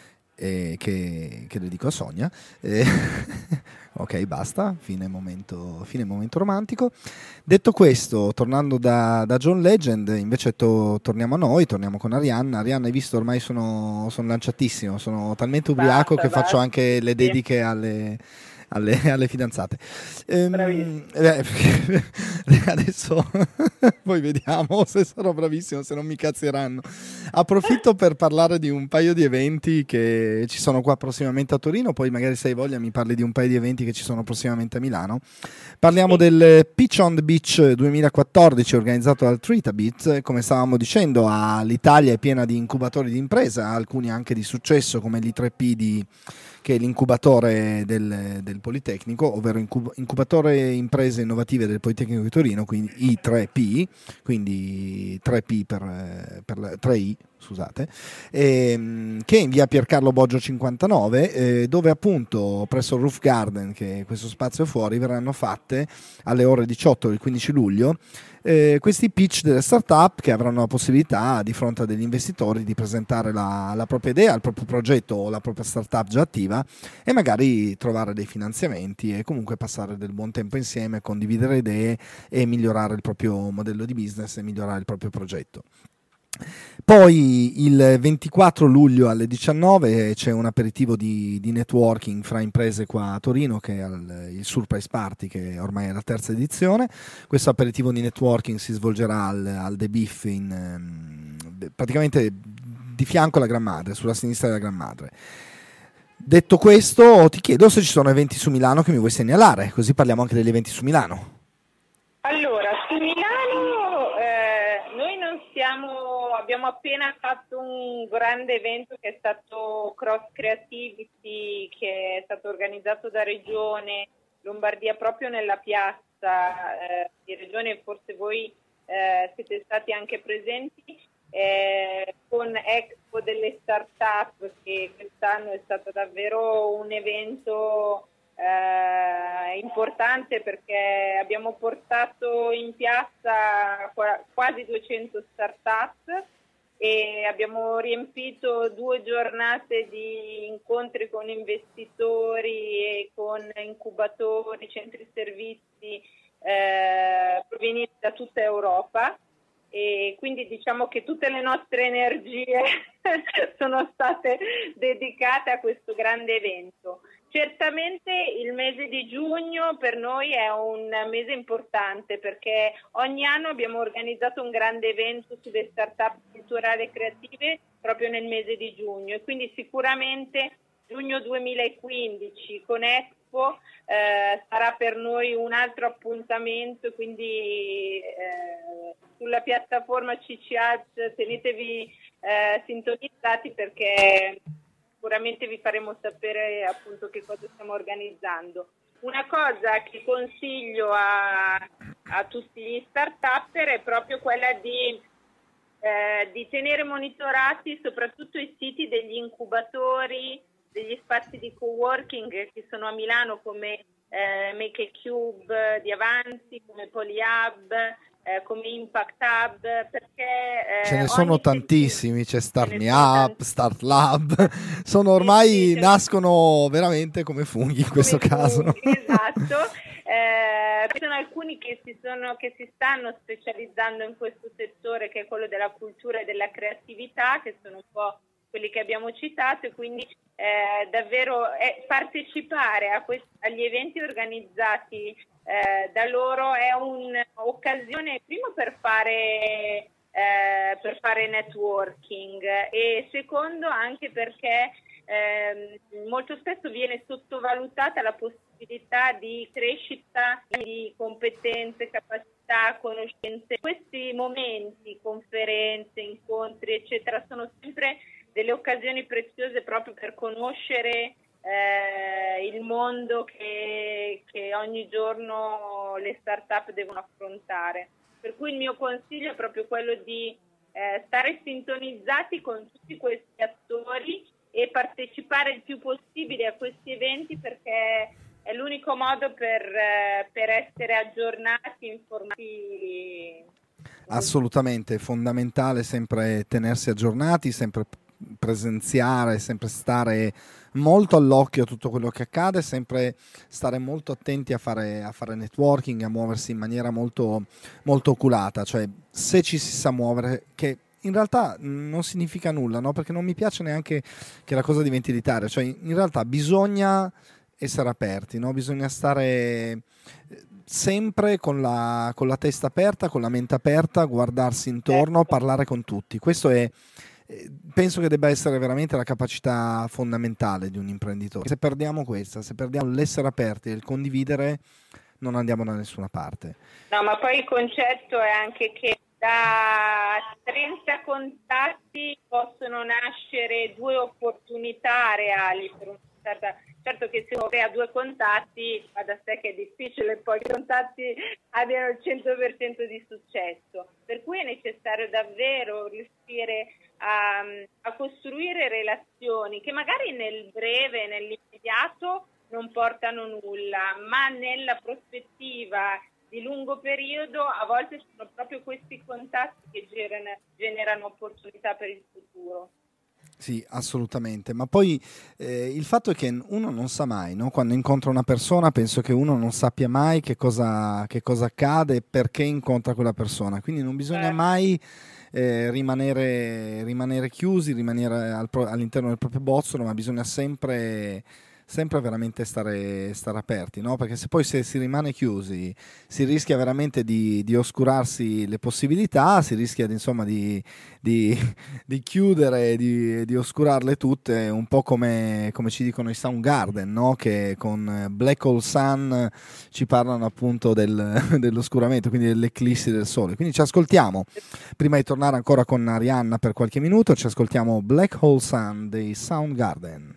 eh, che, che dedico a Sonia. Eh, ok, basta, fine momento, fine momento romantico. Detto questo, tornando da, da John Legend, invece to- torniamo a noi, torniamo con Arianna. Arianna, hai visto, ormai sono, sono lanciatissimo, sono talmente ubriaco Basta, che faccio basta. anche le Sì. dediche alle, alle, alle fidanzate. Ehm, Bravissimo. eh, perché adesso poi vediamo se sarò bravissimo, se non mi cazzieranno. Approfitto per parlare di un paio di eventi che ci sono qua prossimamente a Torino, poi magari se hai voglia mi parli di un paio di eventi che ci sono prossimamente a Milano. Parliamo Sì. del Pitch on the Beach duemilaquattordici organizzato dal Tritabit. Come stavamo dicendo, ah, l'Italia è piena di incubatori di impresa, alcuni anche di successo come l'I tre P di che è l'incubatore del, del Politecnico, ovvero incub- incubatore imprese innovative del Politecnico di Torino, quindi I tre P, quindi tre P per, eh, per la- tre I, scusate, ehm, che è in via Piercarlo Boggio cinquantanove, eh, dove appunto presso il Roof Garden, che è questo spazio fuori, verranno fatte alle ore diciotto del quindici luglio eh, questi pitch delle startup che avranno la possibilità di fronte a degli investitori di presentare la, la propria idea, il proprio progetto o la propria startup già attiva e magari trovare dei finanziamenti e comunque passare del buon tempo insieme, condividere idee e migliorare il proprio modello di business e migliorare il proprio progetto. Poi il ventiquattro luglio alle diciannove c'è un aperitivo di, di networking fra imprese qua a Torino, che è al- il Surprise Party, che ormai è la terza edizione. Questo aperitivo di networking si svolgerà al, al The Beef in, ehm, praticamente di fianco alla Gran Madre, sulla sinistra della Gran Madre. Detto questo, ti chiedo se ci sono eventi su Milano che mi vuoi segnalare, così parliamo anche degli eventi su Milano. Allora, su Milano eh, noi non siamo, abbiamo appena fatto un grande evento che è stato Cross Creativity, che è stato organizzato da Regione Lombardia proprio nella piazza eh, di Regione, forse voi eh, siete stati anche presenti, eh, con Expo delle Startup, che quest'anno è stato davvero un evento eh, importante, perché abbiamo portato in piazza qua- quasi duecento startup e abbiamo riempito due giornate di incontri con investitori e con incubatori, centri servizi eh, provenienti da tutta Europa, e quindi diciamo che tutte le nostre energie sono state dedicate a questo grande evento. Certamente il mese di giugno per noi è un mese importante, perché ogni anno abbiamo organizzato un grande evento sulle start-up culturali e creative proprio nel mese di giugno, e quindi sicuramente giugno duemilaquindici con Expo eh, sarà per noi un altro appuntamento, quindi eh, sulla piattaforma C C Arts tenetevi eh, sintonizzati, perché sicuramente vi faremo sapere appunto che cosa stiamo organizzando. Una cosa che consiglio a, a tutti gli start-upper è proprio quella di, eh, di tenere monitorati soprattutto i siti degli incubatori, degli spazi di coworking che sono a Milano, come eh, Make a Cube di Avanti, come Polyhub, eh, come Impact Hub, perché eh, Ce ne sono ogni tantissimi, c'è Start ce Me ne sono Up, Start Lab, sono ormai, Sì, sì, c'è- nascono veramente come funghi in questo come caso. funghi, esatto. Eh, ci sono alcuni che si, sono, che si stanno specializzando in questo settore, che è quello della cultura e della creatività, che sono un po' quelli che abbiamo citato, e quindi eh, davvero eh, partecipare a quest- agli eventi organizzati eh, da loro è un'occasione, primo per fare eh, per fare networking, e secondo anche perché eh, molto spesso viene sottovalutata la possibilità di crescita di competenze, capacità, conoscenze. Questi momenti, conferenze, incontri eccetera, sono sempre delle occasioni preziose proprio per conoscere eh, il mondo che, che ogni giorno le start-up devono affrontare. Per cui il mio consiglio è proprio quello di eh, stare sintonizzati con tutti questi attori e partecipare il più possibile a questi eventi, perché è l'unico modo per, eh, per essere aggiornati, informati. Assolutamente, è fondamentale sempre tenersi aggiornati, sempre presenziare, sempre stare molto all'occhio a tutto quello che accade, sempre stare molto attenti a fare, a fare networking, a muoversi in maniera molto, molto oculata, cioè se ci si sa muovere, che in realtà non significa nulla, no? Perché non mi piace neanche che la cosa diventi elitaria, cioè in realtà bisogna essere aperti, no? Bisogna stare sempre con la, con la testa aperta, con la mente aperta, guardarsi intorno, Certo. parlare con tutti. Questo è, eh, penso che debba essere veramente la capacità fondamentale di un imprenditore. Se perdiamo questa, se perdiamo l'essere aperti e il condividere, non andiamo da nessuna parte. No, ma poi il concetto è anche che da trenta contatti possono nascere due opportunità reali per un certa. Certo che se uno crea due contatti va da sé che è difficile poi che i contatti abbiano il cento per cento di successo, per cui è necessario davvero riuscire a, a costruire relazioni che magari nel breve, nell'immediato non portano nulla, ma nella prospettiva di lungo periodo a volte sono proprio questi contatti che generano, generano opportunità per il futuro. Sì, assolutamente, ma poi eh, il fatto è che uno non sa mai, no? Quando incontra una persona penso che uno non sappia mai che cosa, che cosa accade e perché incontra quella persona, quindi non bisogna Eh. mai eh, rimanere, rimanere chiusi, rimanere al pro- all'interno del proprio bozzolo, ma bisogna sempre, sempre veramente stare, stare aperti, no? Perché se poi se si rimane chiusi si rischia veramente di, di oscurarsi le possibilità, si rischia di, insomma di, di, di chiudere, di, di oscurarle tutte, un po' come, come ci dicono i Soundgarden, no? Che con Black Hole Sun ci parlano appunto del, dell'oscuramento, quindi dell'eclissi del sole. Quindi ci ascoltiamo, prima di tornare ancora con Arianna per qualche minuto, ci ascoltiamo Black Hole Sun dei Soundgarden.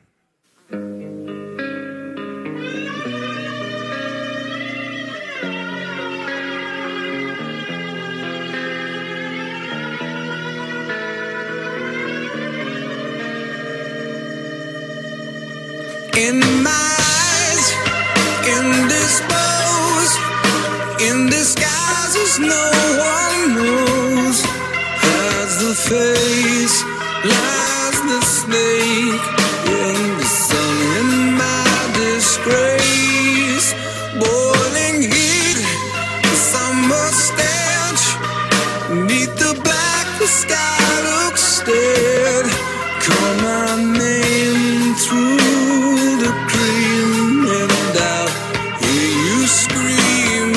In my eyes, indisposed, in disguises no one knows. Hides the face, lies the snake in the sun. In my disgrace, boiling heat, the summer stench. Neath the black, the sky looks dead. Call my name through the cream, and I'll hear you scream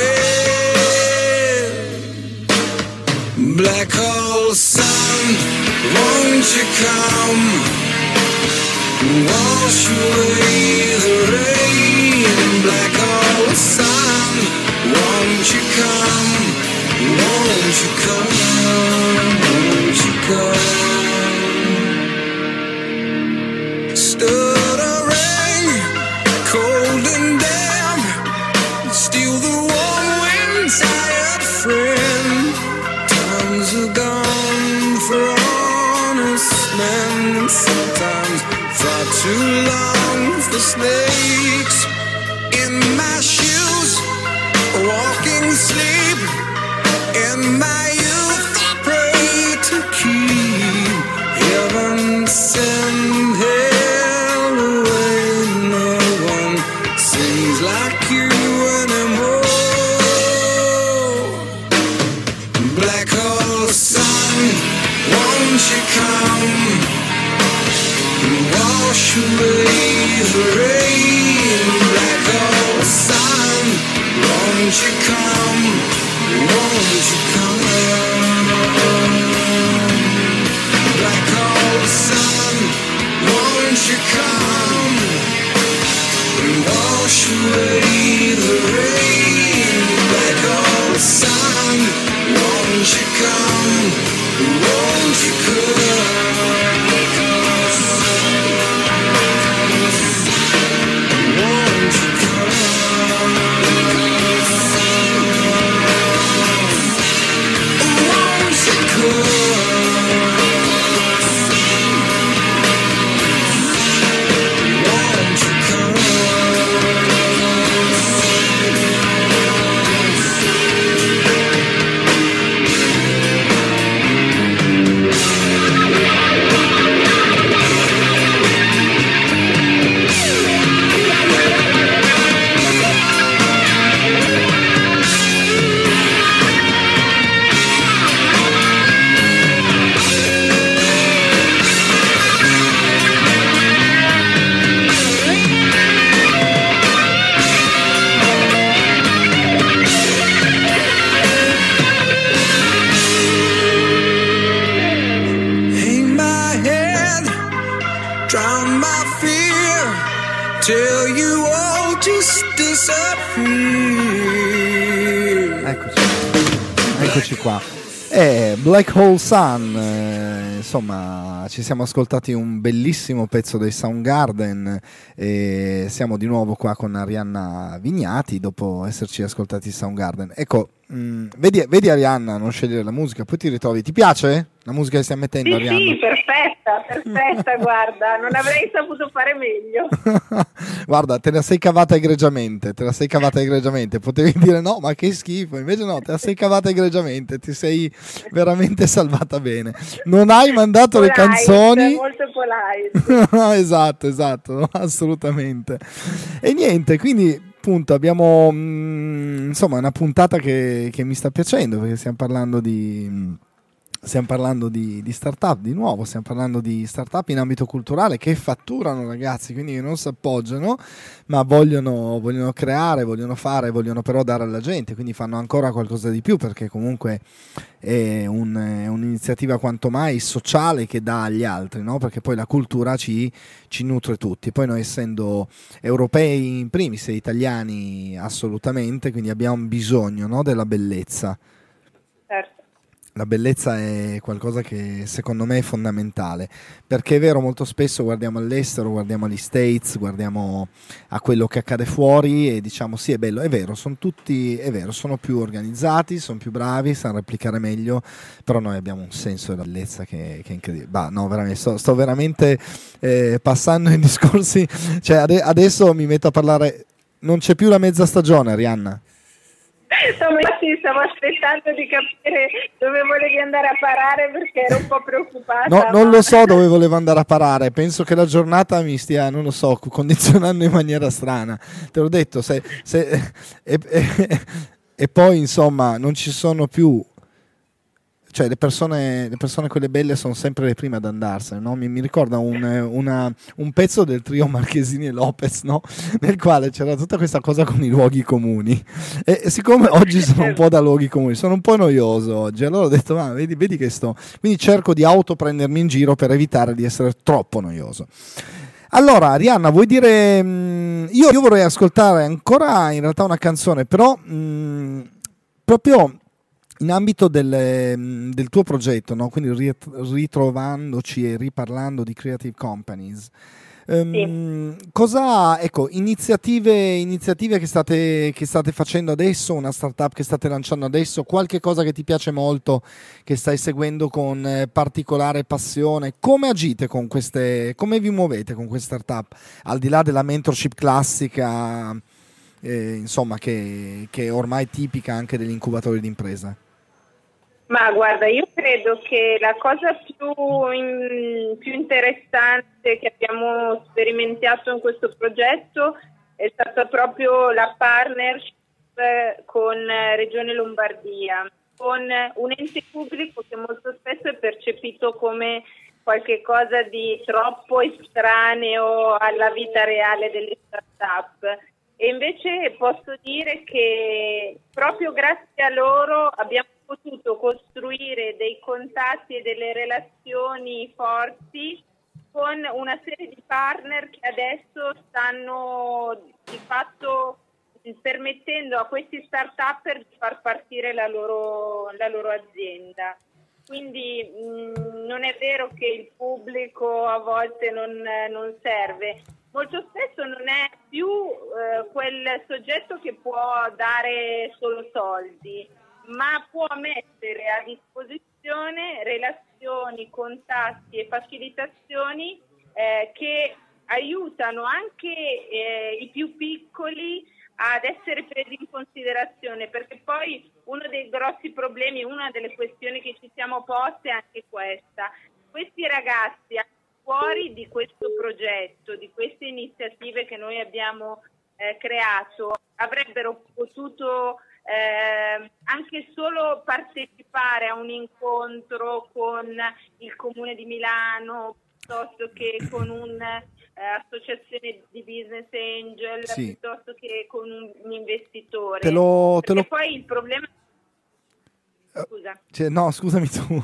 again. Black hole sun, won't you come? Wash away the rain. Black hole sun, won't you come? Won't you come? Won't you come? Stuttering, cold and damp, steal the warm wind, tired friend. Times are gone for honest men, sometimes far too long for snakes. In my shoes, walking sleep, in my youth I pray to keep heaven send hell away. No one sings like you anymore. Black hole sun, won't you come? Wash away the rain. Black hole sun, won't you come? Won't you come? Black hole sun, won't you come? Wash away the rain. Black hole sun, won't you come? Won't you come? Won't you come? Won't you come? Won't you come? just disappear. Eccoci, eccoci qua. Eh, Black Hole Sun, eh, insomma, ci siamo ascoltati un bellissimo pezzo dei Soundgarden e siamo di nuovo qua con Arianna Vignati dopo esserci ascoltati Soundgarden. Ecco, mh, vedi, vedi Arianna non scegliere la musica, poi ti ritrovi. Ti piace la musica che stiamo mettendo, Sì, Arianna? sì, perfetta, perfetta, guarda, non avrei saputo fare meglio. Guarda, te la sei cavata egregiamente, te la sei cavata egregiamente. Potevi dire no, ma che schifo, invece no, te la sei cavata egregiamente, ti sei veramente salvata bene. Non hai mandato le Polite, canzoni. molto polite. Esatto, esatto, assolutamente. E niente, quindi appunto abbiamo mh, insomma una puntata che, che mi sta piacendo perché stiamo parlando di stiamo parlando di, di startup di nuovo, stiamo parlando di startup in ambito culturale che fatturano, ragazzi, quindi non si appoggiano ma vogliono, vogliono creare, vogliono fare, vogliono però dare alla gente, quindi fanno ancora qualcosa di più perché comunque è, un, è un'iniziativa quanto mai sociale che dà agli altri, no? Perché poi la cultura ci, ci nutre tutti, poi noi essendo europei in primis e italiani assolutamente, quindi abbiamo bisogno, no, della bellezza. Certo. La bellezza è qualcosa che secondo me è fondamentale, perché è vero, molto spesso guardiamo all'estero, guardiamo agli States, guardiamo a quello che accade fuori e diciamo sì, è bello, è vero, sono tutti, è vero, sono più organizzati, sono più bravi, sanno replicare meglio, però noi abbiamo un senso della bellezza che, che è incredibile. Bah, no, veramente, sto, sto veramente eh, passando in discorsi, cioè ade- adesso mi metto a parlare, non c'è più la mezza stagione, Arianna. No, ma sì, stavo aspettando di capire dove volevi andare a parare perché ero un po' preoccupata. No, non ma- lo so dove volevo andare a parare. Penso che la giornata mi stia, non lo so, condizionando in maniera strana. Te l'ho detto, se, se- e, e- e poi insomma non ci sono più. Cioè le persone, le persone quelle belle sono sempre le prime ad andarsene, no? Mi, mi ricorda un, una- un pezzo del trio Marchesini e Lopez, no? Nel quale c'era tutta questa cosa con i luoghi comuni e, e siccome oggi sono un po' da luoghi comuni, sono un po' noioso oggi, allora ho detto ma vedi, vedi che sto, quindi cerco di autoprendermi in giro per evitare di essere troppo noioso. Allora, Arianna, vuoi dire... mh, io, io vorrei ascoltare ancora in realtà una canzone, però mh, proprio in ambito del, mh, del tuo progetto, no? Quindi rit- ritrovandoci e riparlando di Creative Companies. Ehm, Cosa, ecco, iniziative, iniziative che state, che state facendo adesso, una startup che state lanciando adesso, qualche cosa che ti piace molto, che stai seguendo con eh, particolare passione, come agite con queste, come vi muovete con queste startup, al di là della mentorship classica, eh, insomma, che, che è ormai tipica anche degli incubatori di impresa? Ma guarda, io credo che la cosa più, in- più interessante che abbiamo sperimentato in questo progetto è stata proprio la partnership eh, con eh, Regione Lombardia, con un ente pubblico che molto spesso è percepito come qualche cosa di troppo estraneo alla vita reale delle start-up. E invece posso dire che proprio grazie a loro abbiamo potuto costruire dei contatti e delle relazioni forti con una serie di partner che adesso stanno di fatto permettendo a questi start-upper di far partire la loro, la loro azienda. Quindi mh, non è vero che il pubblico a volte non, non serve. Molto spesso non è più eh, quel soggetto che può dare solo soldi, ma può mettere a disposizione relazioni, contatti e facilitazioni eh, che aiutano anche eh, i più piccoli ad essere presi in considerazione, perché poi uno dei grossi problemi, una delle questioni che ci siamo poste è anche questa. Questi ragazzi fuori di questo progetto, di queste iniziative che noi abbiamo eh, creato, avrebbero potuto eh, anche solo partecipare a un incontro con il Comune di Milano piuttosto che con un'associazione eh, di business angel, Sì. piuttosto che con un, un investitore. Te lo, te lo... Perché poi il problema... Scusa. Cioè, no, scusami tu.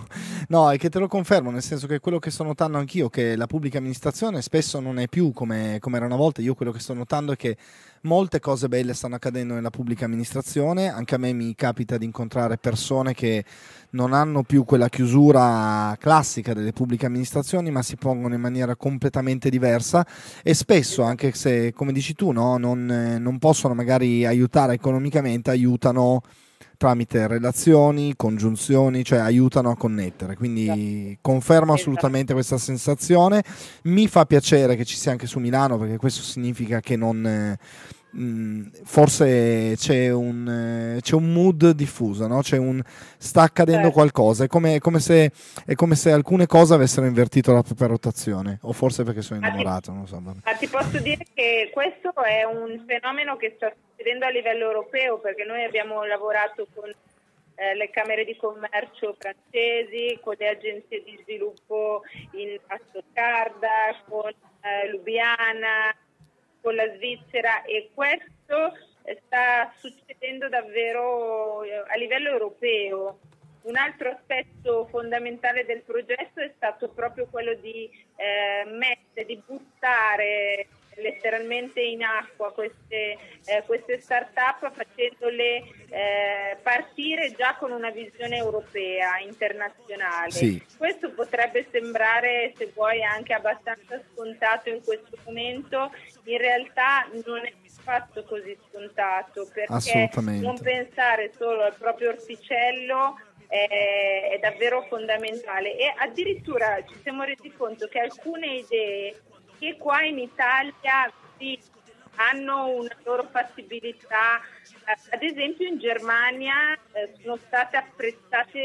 No, è che te lo confermo, nel senso che quello che sto notando anch'io, che la pubblica amministrazione spesso non è più come, come era una volta. Io quello che sto notando è che molte cose belle stanno accadendo nella pubblica amministrazione. Anche a me mi capita di incontrare persone che non hanno più quella chiusura classica delle pubbliche amministrazioni, ma si pongono in maniera completamente diversa e spesso, anche se, come dici tu, no, non, eh, non possono magari aiutare economicamente, aiutano tramite relazioni, congiunzioni, cioè aiutano a connettere. Quindi confermo assolutamente questa sensazione. Mi fa piacere che ci sia anche su Milano, perché questo significa che non... eh, mh, forse c'è un, eh, c'è un mood diffuso, no? C'è un, sta accadendo Certo. qualcosa, è come, è come se, è come se alcune cose avessero invertito la propria rotazione, o forse perché sono Ah, ti- innamorato, non so. vabbè. Ma ti posso dire che questo è un fenomeno che sta succedendo a livello europeo, perché noi abbiamo lavorato con eh, le camere di commercio francesi, con le agenzie di sviluppo in a Stoccarda, con eh, Lubiana, con la Svizzera, e questo eh, sta succedendo davvero eh, a livello europeo. Un altro aspetto fondamentale del progetto è stato proprio quello di eh, mettere, di buttare letteralmente in acqua queste, eh, queste start-up, facendole eh, partire già con una visione europea, internazionale. Sì. Questo potrebbe sembrare, se vuoi, anche abbastanza scontato in questo momento, in realtà non è affatto così scontato, perché Assolutamente. non pensare solo al proprio orticello è, è davvero fondamentale. E addirittura ci siamo resi conto che alcune idee che qua in Italia sì, hanno una loro fattibilità, eh, ad esempio in Germania eh, sono state apprezzate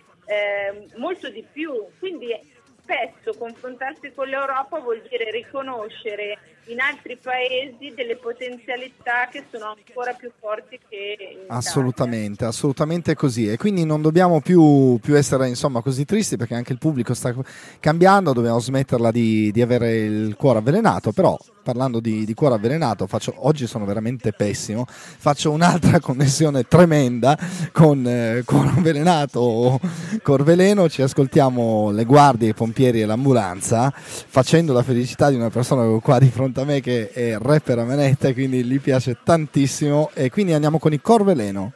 eh, molto di più, quindi spesso confrontarsi con l'Europa vuol dire riconoscere in altri paesi delle potenzialità che sono ancora più forti che in Italia. Assolutamente, assolutamente così. E quindi non dobbiamo più, più essere insomma così tristi, perché anche il pubblico sta cambiando, dobbiamo smetterla di, di avere il cuore avvelenato. Però parlando di, di cuore avvelenato, faccio, oggi sono veramente pessimo, faccio un'altra connessione tremenda con eh, cuore avvelenato o Corveleno. Ci ascoltiamo le guardie, i pompieri e l'ambulanza, facendo la felicità di una persona che ho qua di fronte a me, che è rapper a manetta, e quindi gli piace tantissimo. E quindi andiamo con i Corveleno.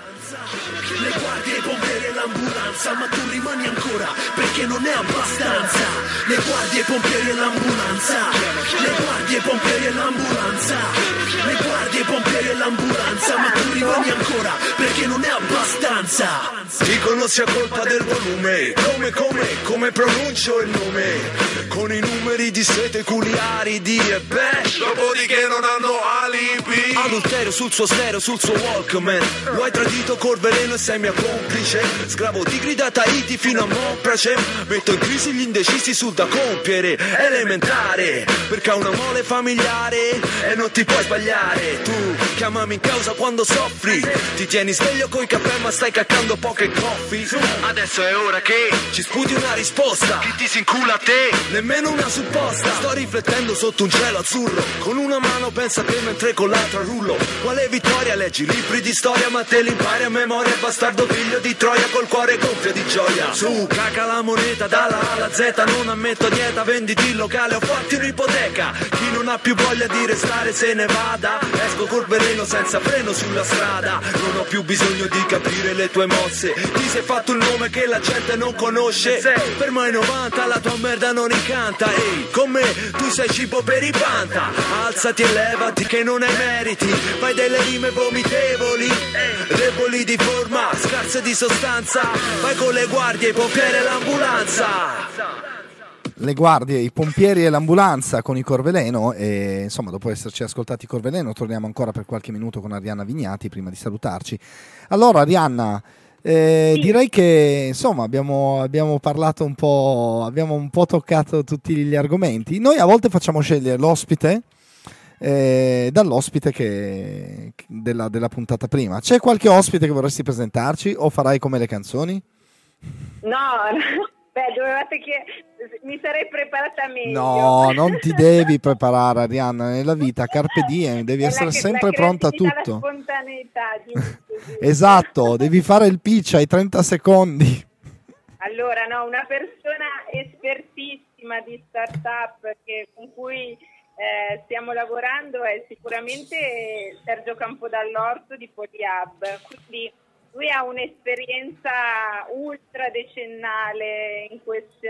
Le guardie, i pompieri e l'ambulanza, ma tu rimani ancora perché non è abbastanza. Le guardie, i pompieri e l'ambulanza, le guardie, i pompieri e l'ambulanza, le guardie, i pompieri e l'ambulanza, ma tu rimani ancora perché non è abbastanza. Dicono sia colpa del volume, come come, come pronuncio il nome, con i numeri di sete culiari di e beh, dopodiché non hanno alibi. Adulterio sul suo stereo, sul suo Walkman, lo hai tradito Corveleno e sei mia complice. Sclavo di grida Tahiti fino a Montprece, metto in crisi gli indecisi sul da compiere. Elementare, perché ha una mole familiare e non ti puoi sbagliare. Tu chiamami in causa quando soffri, ti tieni sveglio coi caffè ma stai caccando poche coffee. Adesso è ora che ci sputi una risposta, chi ti si incula a te, nemmeno una supposta. Sto riflettendo sotto un cielo azzurro, con una mano pensa a te mentre con l'altra rullo. Quale vittoria, leggi libri di storia ma te li impari a memoria. Bastardo figlio di Troia col cuore gonfio di gioia. Su, caca la moneta dalla A alla Z, non ammetto dieta, venditi il locale o fatti un'ipoteca. Chi non ha più voglia di restare se ne vada, esco col veleno senza freno sulla strada. Non ho più bisogno di capire le tue mosse, ti sei fatto il nome che la gente non conosce. Fermo ai novanta, la tua merda non incanta. Ehi, con me tu sei cibo per i panta. Alzati e levati che non hai meriti, fai delle rime vomitevoli, deboli di forma, scarse di sostanza. Vai con le guardie, i pompieri e l'ambulanza. Le guardie, i pompieri e l'ambulanza con i Corveleno. E insomma, dopo esserci ascoltati Corveleno, torniamo ancora per qualche minuto con Arianna Vignati prima di salutarci. Allora Arianna, eh, Sì. direi che insomma abbiamo, abbiamo parlato un po', abbiamo un po' toccato tutti gli argomenti. Noi a volte facciamo scegliere l'ospite eh, dall'ospite che, della, della puntata prima. C'è qualche ospite che vorresti presentarci o farai come le canzoni? No, beh, dovevate che mi sarei preparata meglio. No, non ti devi preparare, Arianna, nella vita carpe diem, devi È essere la- sempre la pronta a creatività, tutto. La spontaneità, giusto, giusto. Esatto, devi fare il pitch ai trenta secondi. Allora, no, una persona espertissima di startup che, con cui eh, stiamo lavorando è sicuramente Sergio Campodall'Orto di Polyhub. Quindi lui ha un'esperienza ultra decennale in questo,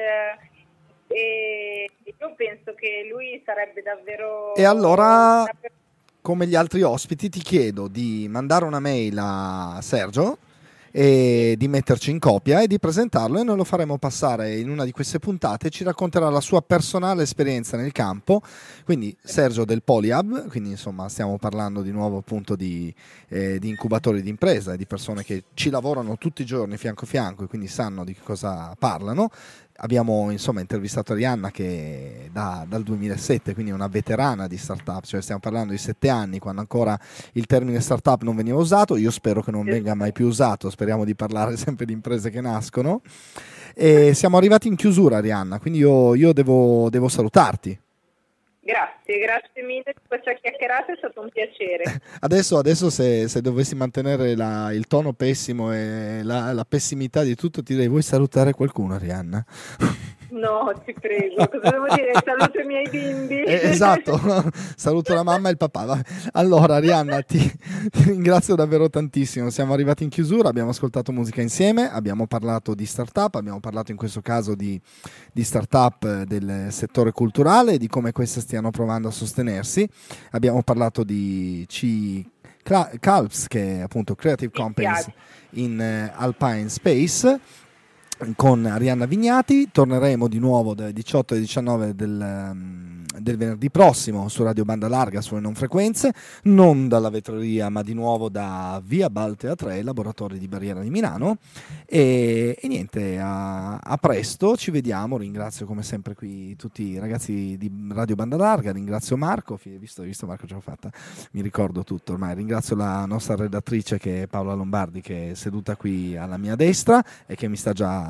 e io penso che lui sarebbe davvero... E allora, una per- come gli altri ospiti, ti chiedo di mandare una mail a Sergio e di metterci in copia e di presentarlo, e noi lo faremo passare in una di queste puntate. Ci racconterà la sua personale esperienza nel campo. Quindi Sergio del Polyhub, quindi insomma stiamo parlando di nuovo appunto di, eh, di incubatori di impresa e di persone che ci lavorano tutti i giorni fianco a fianco e quindi sanno di che cosa parlano. Abbiamo insomma intervistato Arianna, che da, dal duemilasette, quindi è una veterana di startup, cioè stiamo parlando di sette anni, quando ancora il termine startup non veniva usato. Io spero che non venga mai più usato, speriamo di parlare sempre di imprese che nascono. E siamo arrivati in chiusura, Arianna, quindi io, io devo, devo salutarti. Grazie, grazie mille di questa chiacchierata, è stato un piacere. Adesso, adesso se, se dovessi mantenere la- il tono pessimo e la, la pessimità di tutto, ti direi: vuoi salutare qualcuno, Arianna? No, ti prego, cosa devo dire? Saluto i miei bimbi. Eh, esatto, saluto la mamma e il papà. Vabbè. Allora, Arianna, ti, ti ringrazio davvero tantissimo. Siamo arrivati in chiusura, abbiamo ascoltato musica insieme, abbiamo parlato di startup, abbiamo parlato in questo caso di, di startup eh, del settore culturale, di come queste stiano provando a sostenersi. Abbiamo parlato di C. Cla- Calps, che è appunto Creative Companies in eh, Alpine Space, con Arianna Vignati. Torneremo di nuovo dalle diciotto alle diciannove del, um, del venerdì prossimo su Radio Banda Larga, sulle non frequenze, non dalla vetreria ma di nuovo da via Baltea tre, laboratori di Barriera di Milano. E, e niente, a, a presto, ci vediamo. Ringrazio come sempre qui tutti i ragazzi di Radio Banda Larga, ringrazio Marco, fi- visto, visto Marco ce l'ho fatta, mi ricordo tutto ormai. Ringrazio la nostra redattrice, che è Paola Lombardi, che è seduta qui alla mia destra e che mi sta già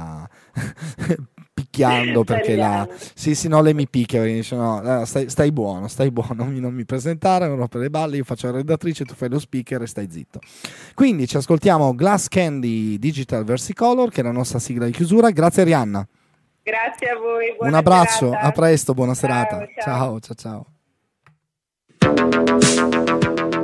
picchiando perché la... sì sì no lei mi picchia perché dice: no, stai, stai buono, stai buono, non mi, non mi presentare, non rompere le balle, io faccio la redattrice, tu fai lo speaker e stai zitto. Quindi ci ascoltiamo Glass Candy Digital Versicolor, che è la nostra sigla di chiusura. Grazie Arianna, Grazie a voi, buona un abbraccio, serata. a presto, buona Ciao, serata, ciao. ciao ciao ciao.